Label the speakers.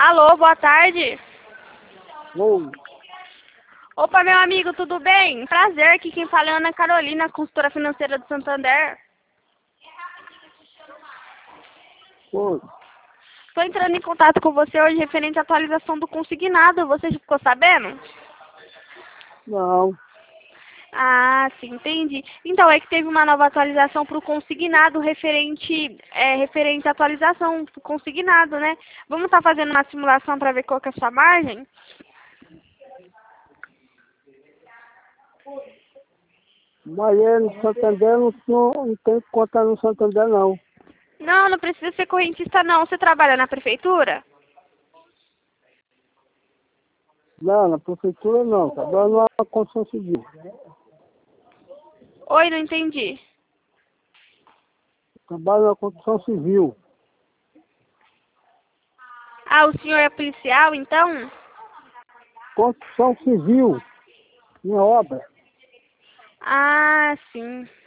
Speaker 1: Alô, boa tarde.
Speaker 2: Oi.
Speaker 1: Opa, meu amigo, tudo bem? Prazer, aqui quem fala é Ana Carolina, consultora financeira do Santander.
Speaker 2: Oi.
Speaker 1: Estou entrando em contato com você hoje referente à atualização do consignado. Você já ficou sabendo?
Speaker 2: Não.
Speaker 1: Ah, sim, entendi. Então, é que teve uma nova atualização para o consignado referente à atualização do consignado, né? Vamos estar fazendo uma simulação para ver qual que é a sua margem?
Speaker 2: Mas no Santander não tem conta no Santander, não.
Speaker 1: Não, não precisa ser correntista, não. Você trabalha na prefeitura?
Speaker 2: Não, na prefeitura não. Trabalho na construção civil.
Speaker 1: Oi, não entendi.
Speaker 2: Trabalho na construção civil.
Speaker 1: Ah, o senhor é policial, então?
Speaker 2: Construção civil. Minha obra.
Speaker 1: Ah, sim.